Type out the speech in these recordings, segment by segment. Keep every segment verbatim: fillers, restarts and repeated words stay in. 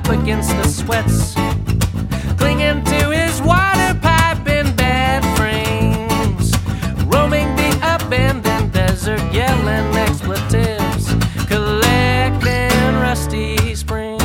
up against the sweats, clinging to his water pipe in bad frames, roaming the abandoned desert, yelling expletives, collecting rusty springs.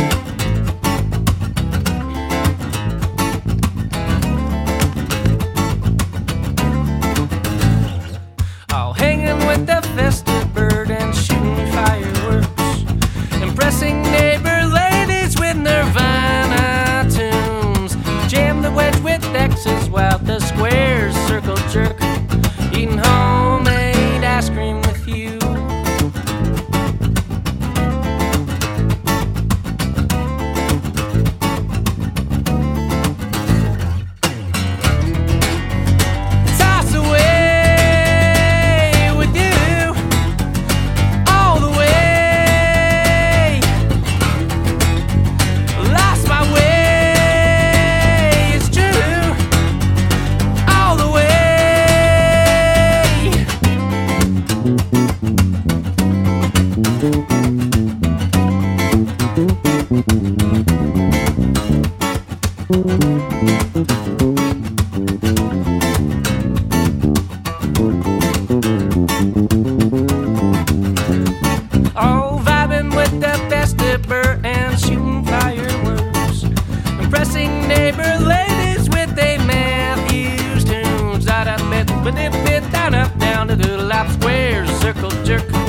All hanging with the festive bird and shooting fireworks, impressing neighbor ladies with Nirvana tunes. Jam the wedge with X's while the squares circle jerk, eating homemade ice cream with you. Toss away with you all the way. Lost my way, it's true, all the way. All vibing with the festival and shooting fireworks, impressing neighbor ladies with a Matthews tunes. Out up it, but it bit down up down to the lap squares, circle jerk.